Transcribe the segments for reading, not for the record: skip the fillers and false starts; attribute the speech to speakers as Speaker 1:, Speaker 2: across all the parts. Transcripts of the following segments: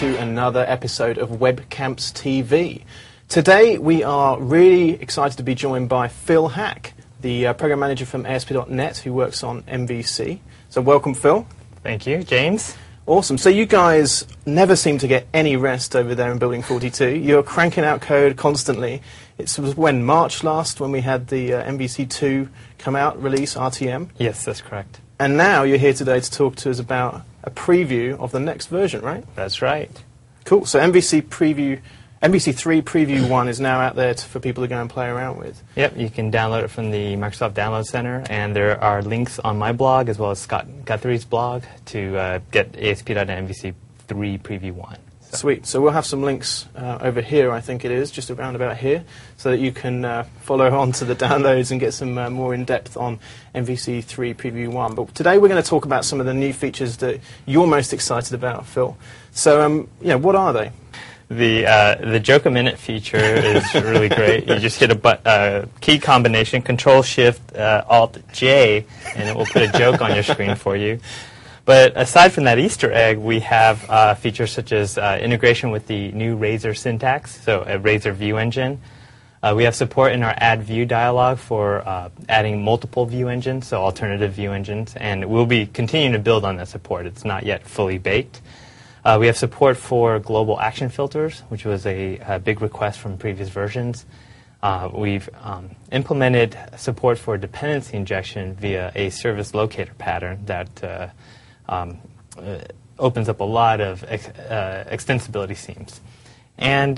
Speaker 1: to another episode of WebCamps TV. Today we are really excited to be joined by Phil Hack, the program manager from ASP.NET who works on MVC. So welcome, Phil.
Speaker 2: Thank you, James.
Speaker 1: Awesome. So you guys never seem to get any rest over there in Building 42. You're cranking out code constantly. It was when, March last, when we had the MVC2 come out, release, RTM?
Speaker 2: Yes, that's correct.
Speaker 1: And now you're here today to talk to us about a preview of the next version, right?
Speaker 2: That's right.
Speaker 1: Cool. So MVC3 Preview 1 is now out there for people to go and play around with.
Speaker 2: Yep, you can download it from the Microsoft Download Center, and there are links on my blog as well as Scott Guthrie's blog to get ASP.NET MVC3 Preview 1. So.
Speaker 1: Sweet. So we'll have some links over here, I think it is, just around about here, so that you can follow on to the downloads and get some more in-depth on MVC3 Preview 1. But today we're going to talk about some of the new features that you're most excited about, Phil. So, what are they?
Speaker 2: The joke a minute feature is really great. You just hit a key combination, Control-Shift-Alt-J, and it will put a joke on your screen for you. But aside from that Easter egg, we have features such as integration with the new Razor syntax, so a Razor view engine. We have support in our Add View dialog for adding multiple view engines, so alternative view engines, and we'll be continuing to build on that support. It's not yet fully baked. We have support for global action filters, which was a big request from previous versions. We've implemented support for dependency injection via a service locator pattern that opens up a lot of extensibility seams. And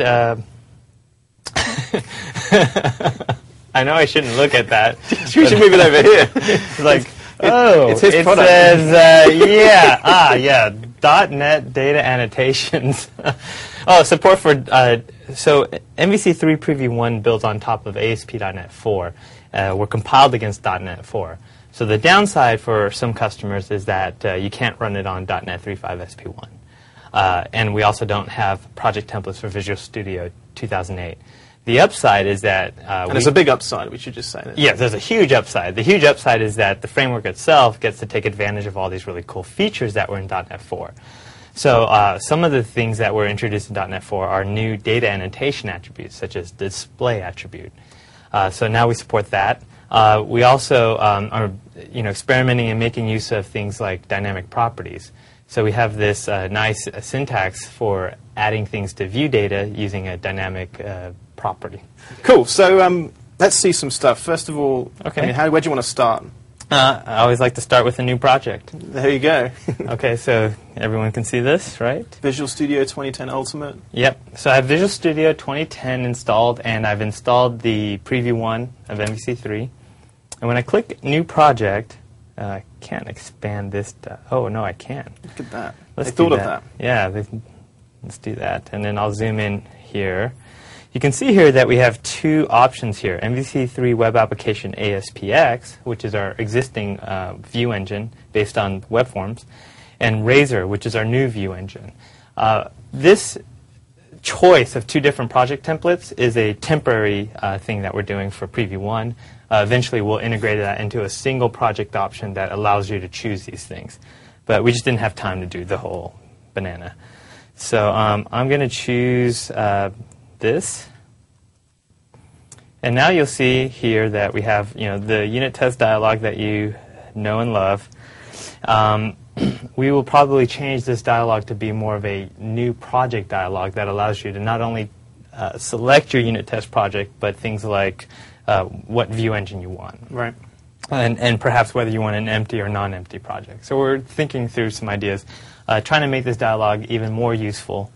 Speaker 2: I know I shouldn't look at that.
Speaker 1: You should move it over here.
Speaker 2: It's like, it's his product. Says, .NET data annotations. Support for, so MVC3 Preview 1 builds on top of ASP.NET 4. We're compiled against .NET 4. So the downside for some customers is that you can't run it on .NET 3.5 SP1. And we also don't have project templates for Visual Studio 2008. The upside is that...
Speaker 1: and there's a big upside, we should just say that.
Speaker 2: Yes, there's a huge upside. The huge upside is that the framework itself gets to take advantage of all these really cool features that were in .NET 4. So some of the things that were introduced in .NET 4 are new data annotation attributes, such as display attribute. So now we support that. We also are experimenting and making use of things like dynamic properties. So we have this nice syntax for adding things to view data using a dynamic property.
Speaker 1: Cool. So let's see some stuff. First of all,
Speaker 2: okay.
Speaker 1: Where do you want to start?
Speaker 2: I always like to start with a new project.
Speaker 1: There you go.
Speaker 2: Okay, so everyone can see this, right?
Speaker 1: Visual Studio 2010 Ultimate.
Speaker 2: Yep. So I have Visual Studio 2010 installed, and I've installed the Preview 1 of MVC3. And when I click New Project, I can't expand this. Oh, no, I can.
Speaker 1: Look at that.
Speaker 2: Let's
Speaker 1: thought of that.
Speaker 2: Yeah, let's do that. And then I'll zoom in here. You can see here that we have two options here. MVC3 Web Application ASPX, which is our existing view engine based on web forms, and Razor, which is our new view engine. This choice of two different project templates is a temporary thing that we're doing for Preview 1. Eventually, we'll integrate that into a single project option that allows you to choose these things. But we just didn't have time to do the whole banana. So I'm going to choose this. And now you'll see here that we have the unit test dialog that you know and love. We will probably change this dialog to be more of a new project dialog that allows you to not only select your unit test project, but things like what view engine you want.
Speaker 1: Right.
Speaker 2: And perhaps whether you want an empty or non-empty project. So we're thinking through some ideas, trying to make this dialog even more useful.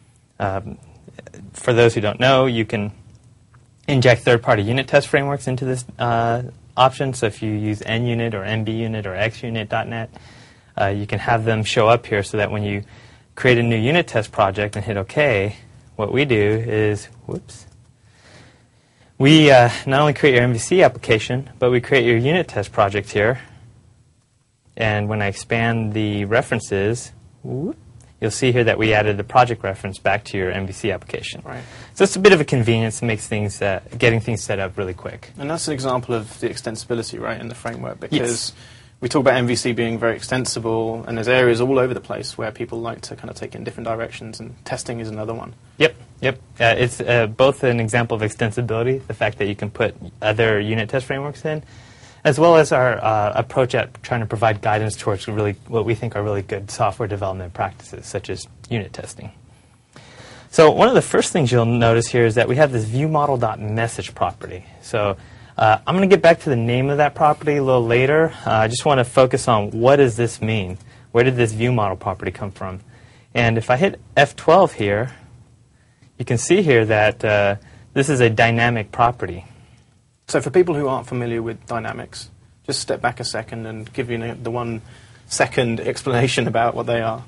Speaker 2: For those who don't know, you can inject third-party unit test frameworks into this option. So if you use NUnit or MBUnit or XUnit.net, you can have them show up here so that when you create a new unit test project and hit OK, what we do is, we not only create your MVC application, but we create your unit test project here. And when I expand the references, you'll see here that we added the project reference back to your MVC application.
Speaker 1: Right.
Speaker 2: So it's a bit of a convenience. It makes things, getting things set up really quick.
Speaker 1: And that's an example of the extensibility, right, in the framework, because We talk about MVC being very extensible, and there's areas all over the place where people like to kind of take in different directions, and testing is another one.
Speaker 2: Yep. It's both an example of extensibility, the fact that you can put other unit test frameworks in, as well as our approach at trying to provide guidance towards really what we think are really good software development practices, such as unit testing. So one of the first things you'll notice here is that we have this viewModel.message property. So I'm going to get back to the name of that property a little later. I just want to focus on what does this mean? Where did this viewModel property come from? And if I hit F12 here, you can see here that this is a dynamic property.
Speaker 1: So for people who aren't familiar with dynamics, just step back a second and give you the 1 second explanation about what they are.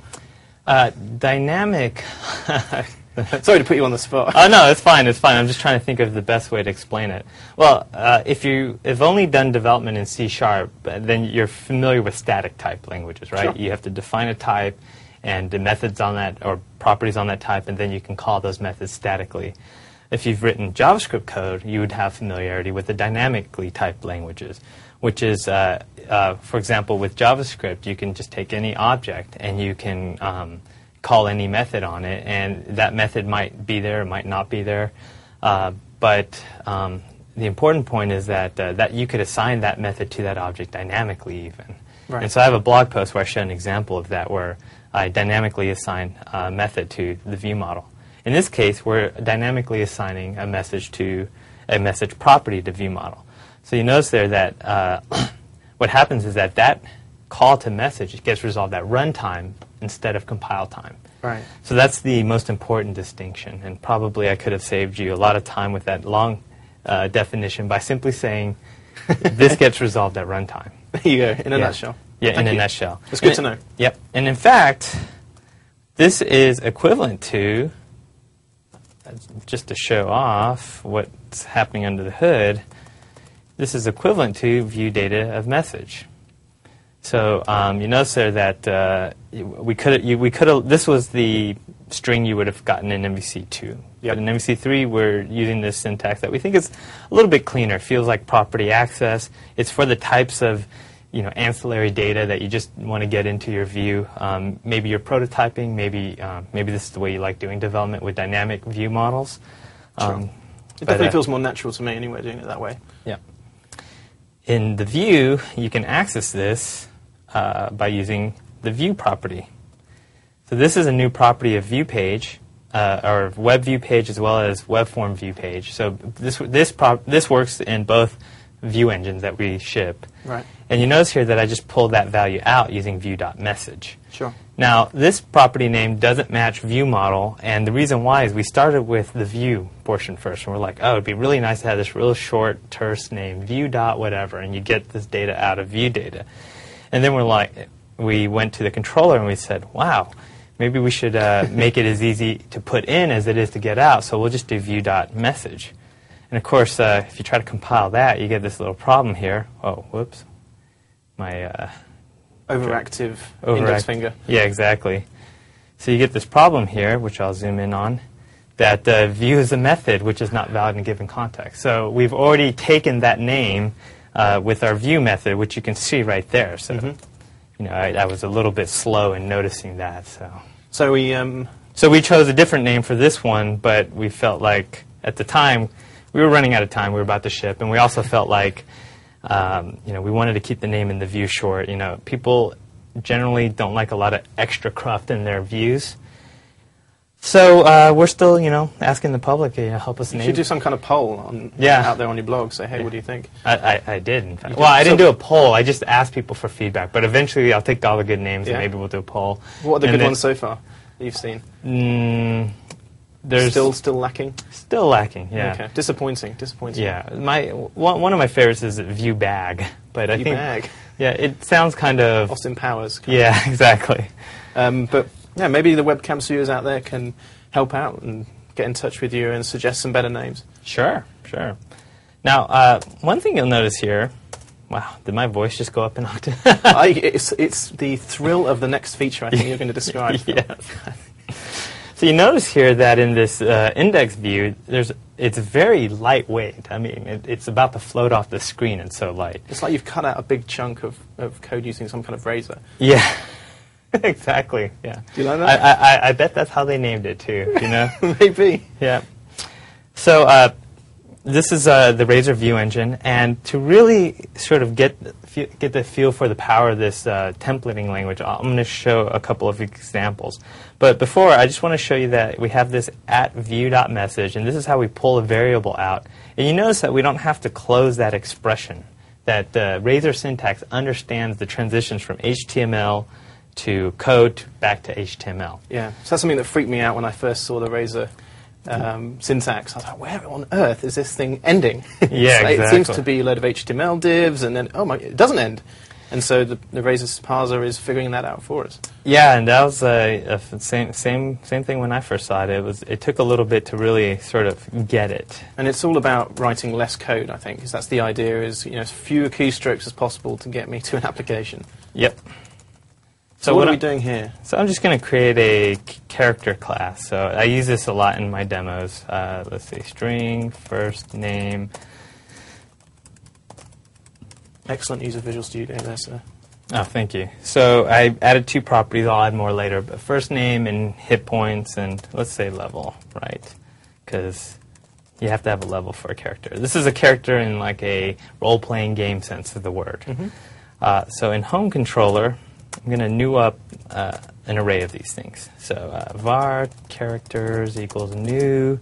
Speaker 2: Dynamic.
Speaker 1: Sorry to put you on the spot.
Speaker 2: Oh, no, it's fine. It's fine. I'm just trying to think of the best way to explain it. Well, if you've only done development in C#, then you're familiar with static type languages, right?
Speaker 1: Sure.
Speaker 2: You have to define a type and the methods on that or properties on that type, and then you can call those methods statically. If you've written JavaScript code, you would have familiarity with the dynamically typed languages, which is, for example, with JavaScript, you can just take any object and you can call any method on it, and that method might be there, it might not be there. But the important point is that you could assign that method to that object dynamically even.
Speaker 1: Right.
Speaker 2: And so I have a blog post where I show an example of that where I dynamically assign a method to the viewModel. In this case, we're dynamically assigning a message property to viewModel. So you notice there that what happens is that call to message gets resolved at runtime instead of compile time.
Speaker 1: Right.
Speaker 2: So that's the most important distinction, and probably I could have saved you a lot of time with that long definition by simply saying this gets resolved at runtime.
Speaker 1: There you go, in a nutshell.
Speaker 2: Yeah,
Speaker 1: Thank
Speaker 2: in
Speaker 1: you.
Speaker 2: a nutshell.
Speaker 1: It's good to know.
Speaker 2: Yep. And in fact, this is equivalent to, just to show off what's happening under the hood, this is equivalent to view data of message. So you notice there that we could have. This was the string you would have gotten in MVC2.
Speaker 1: Yep.
Speaker 2: But in MVC3, we're using this syntax that we think is a little bit cleaner. Feels like property access. It's for the types of ancillary data that you just want to get into your view. Maybe you're prototyping. Maybe this is the way you like doing development with dynamic view models.
Speaker 1: Sure. It definitely feels more natural to me anyway, doing it that way.
Speaker 2: Yeah. In the view, you can access this by using the view property. So this is a new property of view page, or web view page as well as web form view page. So this works in both view engines that we ship.
Speaker 1: Right.
Speaker 2: And you notice here that I just pulled that value out using view.message.
Speaker 1: Sure.
Speaker 2: Now, this property name doesn't match viewModel, and the reason why is we started with the view portion first, and we're like, oh, it'd be really nice to have this real short, terse name, view.whatever, and you get this data out of view data. And then we went to the controller and we said, wow, maybe we should make it as easy to put in as it is to get out, so we'll just do view.message. And of course, if you try to compile that, you get this little problem here. Oh, whoops. My
Speaker 1: overactive index finger.
Speaker 2: Yeah, exactly. So you get this problem here, which I'll zoom in on, that view is a method which is not valid in a given context. So we've already taken that name with our view method, which you can see right there. So I was a little bit slow in noticing that.
Speaker 1: So
Speaker 2: we chose a different name for this one, but we felt like at the time we were running out of time. We were about to ship, and we also felt like we wanted to keep the name in the view short. People generally don't like a lot of extra cruft in their views. So we're still, asking the public to help us name.
Speaker 1: You should do some kind of poll out there on your blog. Say, hey, what do you think?
Speaker 2: I did, in fact. Well, I didn't do a poll. I just asked people for feedback. But eventually I'll take all the good names and maybe we'll do a poll.
Speaker 1: What are the good ones so far that you've seen?
Speaker 2: There's
Speaker 1: still lacking?
Speaker 2: Still lacking, yeah.
Speaker 1: Okay. Disappointing.
Speaker 2: Yeah. One of my favorites is view bag. But I think
Speaker 1: bag.
Speaker 2: Yeah, it sounds kind of
Speaker 1: Austin Powers.
Speaker 2: Yeah, exactly.
Speaker 1: But yeah, maybe the webcam viewers out there can help out and get in touch with you and suggest some better names.
Speaker 2: Sure. Now, one thing you'll notice here. Wow, did my voice just go up an octave?
Speaker 1: It's the thrill of the next feature I think you're going to describe.
Speaker 2: Yes. So you notice here that in this index view, it's very lightweight. I mean, it's about to float off the screen. It's so light.
Speaker 1: It's like you've cut out a big chunk of code using some kind of razor.
Speaker 2: Yeah, exactly. Yeah.
Speaker 1: Do you like that?
Speaker 2: I bet that's how they named it too. You know.
Speaker 1: Maybe.
Speaker 2: Yeah. So this is the Razor View Engine, and to really sort of get the feel for the power of this templating language, I'm going to show a couple of examples. But before, I just want to show you that we have this @view.message, and this is how we pull a variable out. And you notice that we don't have to close that expression. That Razor syntax understands the transitions from HTML to code back to HTML.
Speaker 1: Yeah. So that's something that freaked me out when I first saw the Razor syntax. I was like, where on earth is this thing ending?
Speaker 2: Yeah, exactly.
Speaker 1: It seems to be a load of HTML divs, and then, oh my, it doesn't end. And so the Razor parser is figuring that out for us.
Speaker 2: Yeah, and that was same thing when I first saw it. It took a little bit to really sort of get it.
Speaker 1: And it's all about writing less code, I think, because that's the idea, is as fewer keystrokes as possible to get me to an application.
Speaker 2: Yep.
Speaker 1: So what are we doing here?
Speaker 2: So I'm just going to create a character class. So I use this a lot in my demos. Let's see, string, first name.
Speaker 1: Excellent use of Visual Studio there, sir.
Speaker 2: Oh, thank you. So I added 2 properties. I'll add more later. But first name and hit points, and let's say level, right? Because you have to have a level for a character. This is a character in like a role-playing game sense of the word. Mm-hmm. So in home controller, I'm going to new up an array of these things. So var characters equals new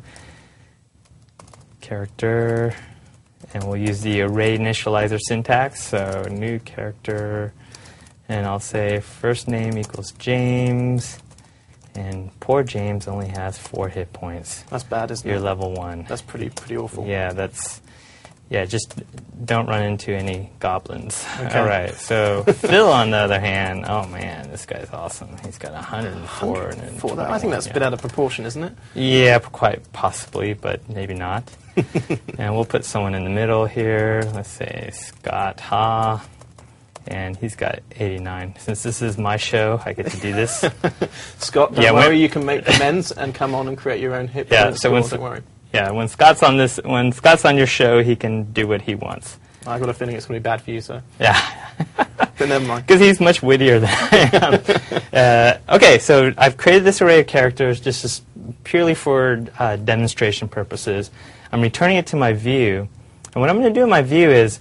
Speaker 2: character, and we'll use the array initializer syntax. So new character, and I'll say first name equals James, and poor James only has 4 hit points.
Speaker 1: That's bad, isn't it?
Speaker 2: You're level 1.
Speaker 1: That's pretty awful.
Speaker 2: Yeah, just don't run into any goblins.
Speaker 1: Okay.
Speaker 2: All right, so Phil, on the other hand, oh man, this guy's awesome. He's got 104.
Speaker 1: 104. I think that's a bit out of proportion, isn't it?
Speaker 2: Yeah, quite possibly, but maybe not. And we'll put someone in the middle here. Let's say Scott Ha, and he's got 89. Since this is my show, I get to do this.
Speaker 1: Scott, don't worry, you can make amends and come on and create your own hit points.
Speaker 2: So
Speaker 1: don't worry.
Speaker 2: Yeah, when Scott's on your show, he can do what he wants.
Speaker 1: I've got a feeling it's going to be bad for you, sir.
Speaker 2: Yeah.
Speaker 1: But never mind.
Speaker 2: Because he's much wittier than I am. Okay, so I've created this array of characters just purely for demonstration purposes. I'm returning it to my view. And what I'm going to do in my view is,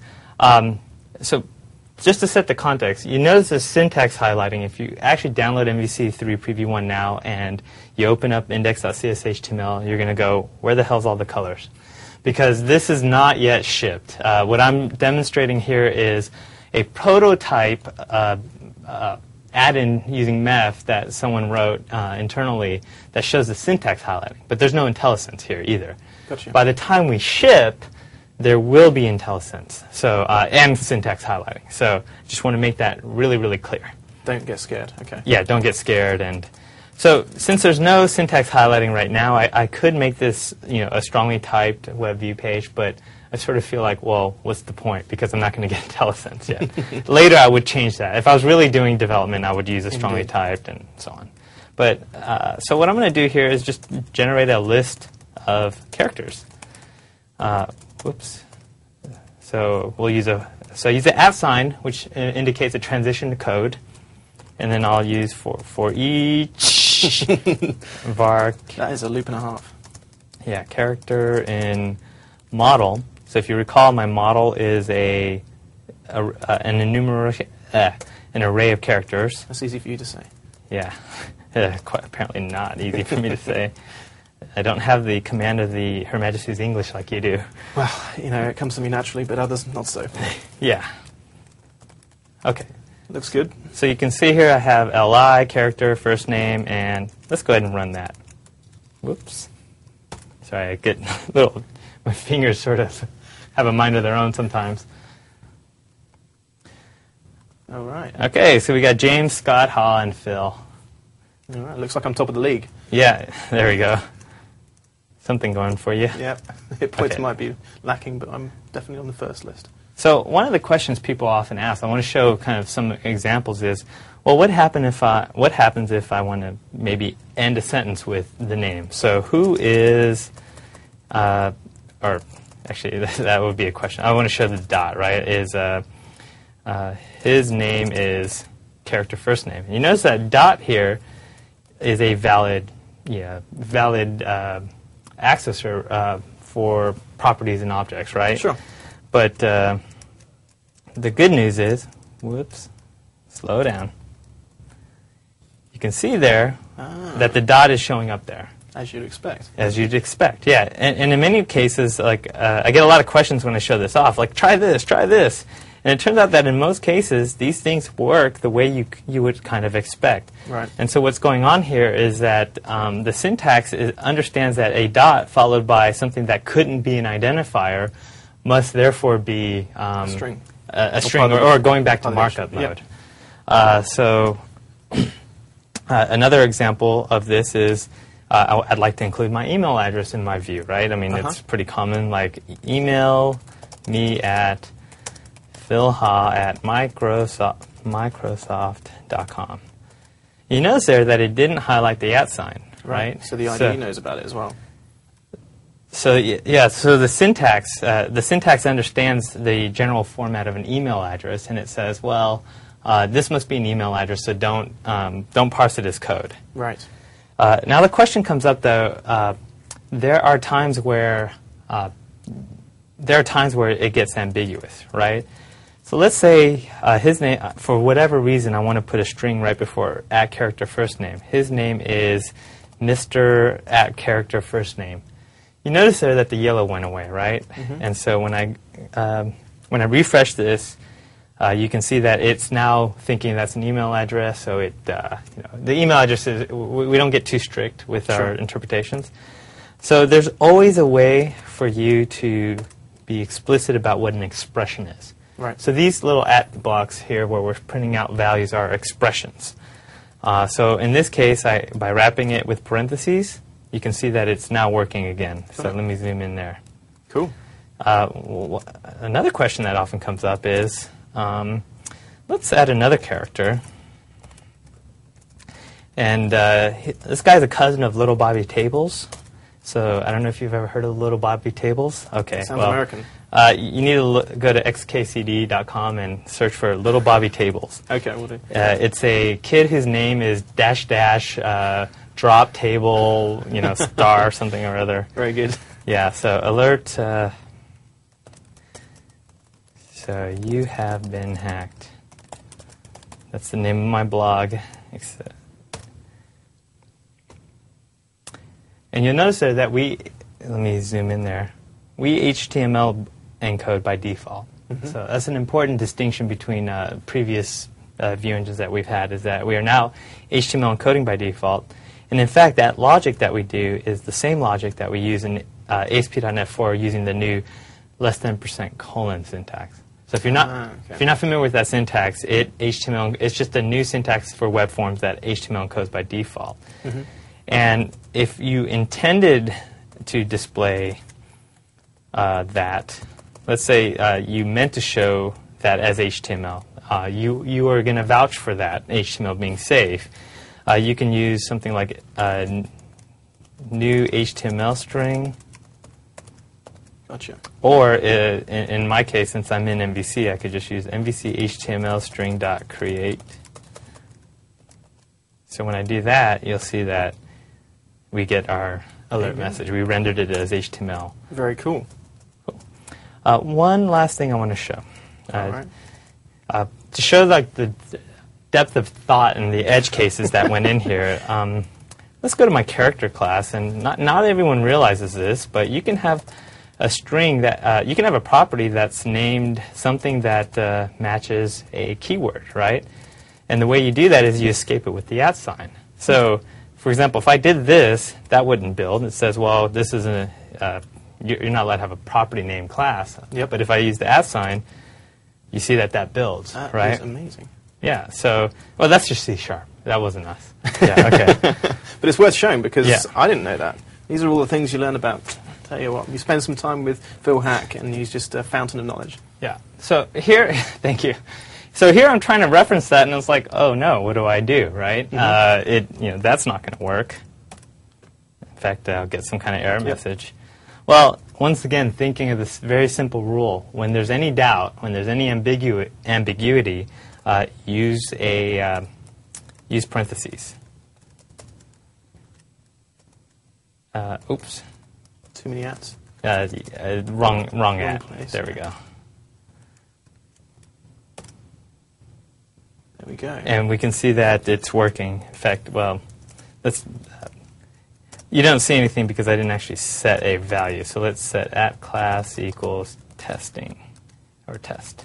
Speaker 2: so just to set the context, you notice the syntax highlighting. If you actually download MVC3 Preview 1 now and you open up index.cshtml, you're going to go, where the hell's all the colors? Because this is not yet shipped. What I'm demonstrating here is a prototype add-in using MEF that someone wrote internally that shows the syntax highlighting. But there's no IntelliSense here either.
Speaker 1: Gotcha.
Speaker 2: By the time we ship, there will be IntelliSense and syntax highlighting. So just want to make that really, really clear.
Speaker 1: Don't get scared. Okay.
Speaker 2: Yeah, don't get scared. And so since there's no syntax highlighting right now, I could make this a strongly typed web view page, but I sort of feel like, well, what's the point? Because I'm not going to get IntelliSense yet. Later, I would change that. If I was really doing development, I would use a strongly typed and so on. But so what I'm going to do here is just generate a list of characters. Whoops. So we'll use use the @ which indicates a transition to code, and then I'll use for each var.
Speaker 1: That is a loop and a half.
Speaker 2: Yeah, character in model. So if you recall, my model is an array of characters.
Speaker 1: That's easy for you to say.
Speaker 2: Yeah, quite apparently not easy for me to say. I don't have the command of Her Majesty's English like you do.
Speaker 1: Well, it comes to me naturally, but others not so.
Speaker 2: Yeah. Okay.
Speaker 1: Looks good.
Speaker 2: So you can see here I have li, character, first name, and let's go ahead and run that. Whoops. Sorry, I get my fingers sort of have a mind of their own sometimes.
Speaker 1: All right.
Speaker 2: Okay, so we got James, Scott, Ha, and Phil.
Speaker 1: All right. Looks like I'm top of the league.
Speaker 2: Yeah, there we go. Something going for you.
Speaker 1: Yeah. Hit points
Speaker 2: Okay.
Speaker 1: might be lacking, but I'm definitely on the first list.
Speaker 2: So one of the questions people often ask, I want to show kind of some examples is, well, what happens if I want to maybe end a sentence with the name? So who is, or actually that would be a question. I want to show the dot, right? His name is character first name. And you notice that dot here is a valid accessor for properties and objects, right?
Speaker 1: Sure.
Speaker 2: But the good news is, whoops, slow down. You can see there that the dot is showing up there.
Speaker 1: As you'd expect.
Speaker 2: As you'd expect, yeah. And in many cases, like I get a lot of questions when I show this off, like try this, try this. And it turns out that in most cases, these things work the way you would kind of expect.
Speaker 1: Right.
Speaker 2: And so what's going on here is that the syntax understands that a dot followed by something that couldn't be an identifier must therefore be
Speaker 1: a string.
Speaker 2: A string, or going back to markup mode. So another example of this is I'd like to include my email address in my view, right? I mean, it's pretty common, like email me at philha@microsoft.com. You notice there that it didn't highlight the @ sign, right?
Speaker 1: So the IDE knows about it as well.
Speaker 2: So yeah, so the syntax understands the general format of an email address, and it says, well, this must be an email address, so don't parse it as code.
Speaker 1: Right.
Speaker 2: Now the question comes up though. There are times where it gets ambiguous, right? So let's say his name, for whatever reason, I want to put a string right before @character first name. His name is Mr. @character first name. You notice there that the yellow went away, right? And so when I refresh this, you can see that it's now thinking that's an email address. So the email address is, we don't get too strict with our interpretations. So there's always a way for you to be explicit about what an expression is.
Speaker 1: Right.
Speaker 2: So these little @ blocks here where we're printing out values are expressions. So in this case, by wrapping it with parentheses, you can see that it's now working again. So let me zoom in there.
Speaker 1: Cool.
Speaker 2: Another question that often comes up is, let's add another character. And this guy's a cousin of Little Bobby Tables. So I don't know if you've ever heard of Little Bobby Tables. Okay.
Speaker 1: Sounds American.
Speaker 2: You need to go to xkcd.com and search for Little Bobby Tables.
Speaker 1: Okay, we'll do.
Speaker 2: It's a kid whose name is -- drop table, star something or other.
Speaker 1: Very good.
Speaker 2: Yeah. So alert. So you have been hacked. That's the name of my blog. And you'll notice there that let me zoom in there. We HTML encode by default. So that's an important distinction between previous view engines that we've had, is that we are now HTML encoding by default. And in fact, that logic that we do is the same logic that we use in ASP.NET 4 using the new <% syntax. So if you're not familiar with that syntax, it's just a new syntax for web forms that HTML encodes by default. And if you intended to display that, let's say you meant to show that as HTML, you are going to vouch for that HTML being safe. You can use something like a new HTML string.
Speaker 1: Gotcha.
Speaker 2: Or in my case, since I'm in MVC, I could just use MVC HTML string.create. So when I do that, you'll see that we get our alert message. We rendered it as HTML.
Speaker 1: Very cool.
Speaker 2: One last thing I want to show.
Speaker 1: All right.
Speaker 2: To show like the depth of thought and the edge cases that went in here, let's go to my character class. And not everyone realizes this, but you can have a string that you can have a property that's named something that matches a keyword, right? And the way you do that is you escape it with the @ sign. So, for example, if I did this, that wouldn't build. It says, well, this isn't you're not allowed to have a property name class.
Speaker 1: Yep.
Speaker 2: But if I use the @ sign, you see that builds,
Speaker 1: That
Speaker 2: right?
Speaker 1: is amazing.
Speaker 2: Yeah. So, well, that's just C#. That wasn't us. Yeah. Okay.
Speaker 1: But it's worth showing because
Speaker 2: Yeah.
Speaker 1: I didn't know that. These are all the things you learn about. Tell you what, you spend some time with Phil Hack, and he's just a fountain of knowledge.
Speaker 2: Yeah. So here, thank you. So here I'm trying to reference that, and it's like, oh no, what do I do, right? That's not going to work. In fact, I'll get some kind of error message. Well, once again, thinking of this very simple rule: when there's any doubt, when there's any ambiguity, use parentheses. Oops.
Speaker 1: Too many ats.
Speaker 2: Wrong at.
Speaker 1: Place.
Speaker 2: There we go.
Speaker 1: There we go.
Speaker 2: And we can see that it's working. In fact, well, let's. You don't see anything because I didn't actually set a value. So let's set at class equals testing or test.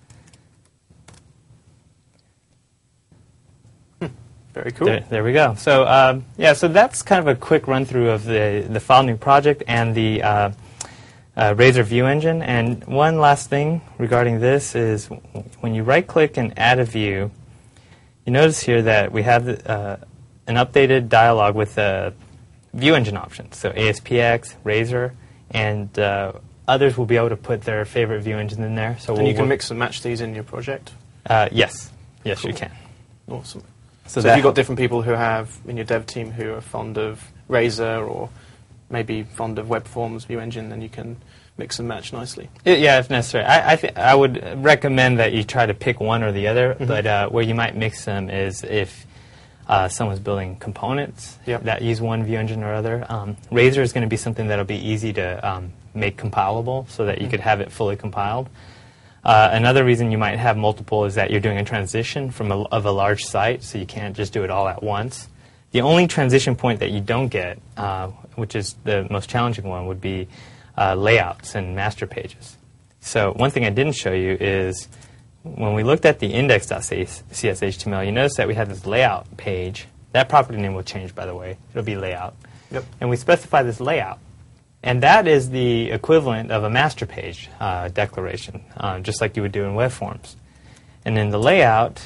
Speaker 1: Very cool.
Speaker 2: There we go. So so that's kind of a quick run through of the FileNuke project and the Razor View Engine. And one last thing regarding this is when you right-click and add a view, you notice here that we have an updated dialog with View Engine options. So ASPX, Razor, and others will be able to put their favorite view engine in there. So
Speaker 1: and you can mix and match these in your project?
Speaker 2: Yes. Yes,
Speaker 1: cool.
Speaker 2: You can.
Speaker 1: Awesome.
Speaker 2: So
Speaker 1: if you've got different people who have in your dev team who are fond of Razor or maybe fond of Web Forms View Engine, then you can mix and match nicely.
Speaker 2: Yeah, if necessary. I would recommend that you try to pick one or the other, but where you might mix them is if someone's building components that use one view engine or other. Razor is going to be something that will be easy to make compilable so that you could have it fully compiled. Another reason you might have multiple is that you're doing a transition of a large site, so you can't just do it all at once. The only transition point that you don't get, which is the most challenging one, would be layouts and master pages. So one thing I didn't show you is when we looked at the index.cshtml, you notice that we have this layout page. That property name will change, by the way. It'll be layout.
Speaker 1: Yep.
Speaker 2: And we specify this layout. And that is the equivalent of a master page declaration, just like you would do in web forms. And in the layout,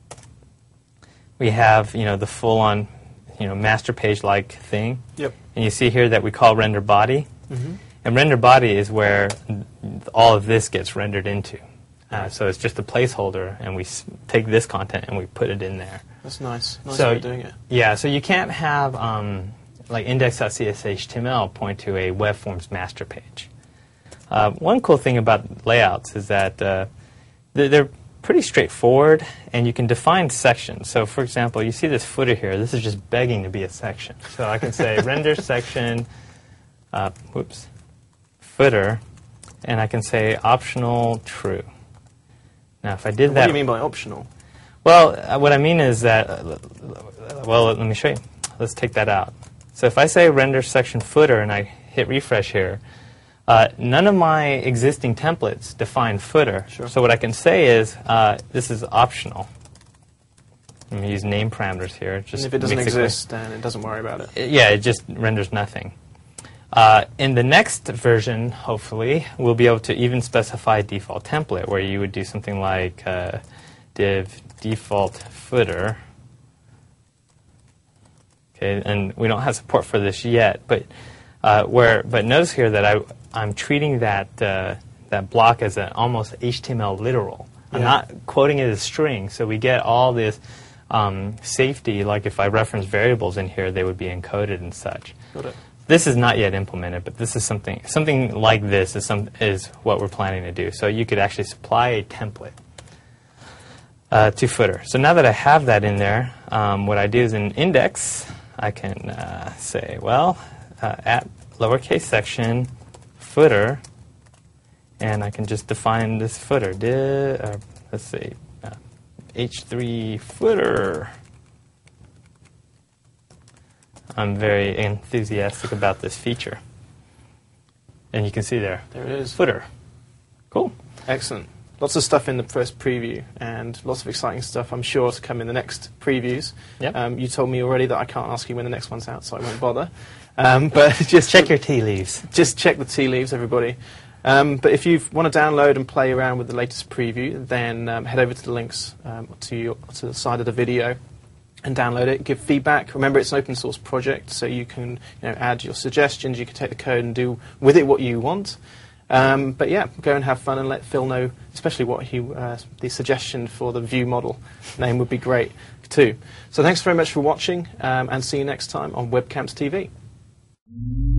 Speaker 2: we have the full-on master page-like thing.
Speaker 1: Yep.
Speaker 2: And you see here that we call render body. And render body is where all of this gets rendered into. So it's just a placeholder, and we take this content and we put it in there.
Speaker 1: That's nice. Nice way of doing it.
Speaker 2: Yeah, so you can't have like index.cshtml point to a web forms master page. One cool thing about layouts is that they're pretty straightforward, and you can define sections. So, for example, you see this footer here. This is just begging to be a section. So I can say render section, footer, and I can say optional true. Now, if I did that...
Speaker 1: What do you mean by optional?
Speaker 2: Well, what I mean is that... well, let me show you. Let's take that out. So if I say render section footer and I hit refresh here, none of my existing templates define footer.
Speaker 1: Sure.
Speaker 2: So what I can say is this is optional. I'm going to use name parameters here.
Speaker 1: And if it doesn't exist, then it doesn't worry about it.
Speaker 2: Yeah, it just renders nothing. In the next version, hopefully, we'll be able to even specify default template, where you would do something like div default footer. Okay, and we don't have support for this yet, but notice here that I'm treating that block as an almost HTML literal. I'm not quoting it as string, so we get all this safety. Like if I reference variables in here, they would be encoded and such.
Speaker 1: Got it.
Speaker 2: This is not yet implemented, but this is something like this is what we're planning to do. So you could actually supply a template to footer. So now that I have that in there, what I do is in index, I can say, well, at lowercase section footer, and I can just define this footer. Let's see, h3 footer. I'm very enthusiastic about this feature. And you can see there.
Speaker 1: There it is.
Speaker 2: Footer. Cool.
Speaker 1: Excellent. Lots of stuff in the first preview and lots of exciting stuff, I'm sure, to come in the next previews.
Speaker 2: Yep.
Speaker 1: You told me already that I can't ask you when the next one's out, so I won't bother. But just
Speaker 2: check your tea leaves.
Speaker 1: Just check the tea leaves, everybody. But if you want to download and play around with the latest preview, then head over to the links to the side of the video and download it. Give feedback. Remember, it's an open source project, so you can add your suggestions. You can take the code and do with it what you want. But yeah, go and have fun and let Phil know, especially what the suggestion for the view model name would be great too. So thanks very much for watching, and see you next time on Webcamps TV.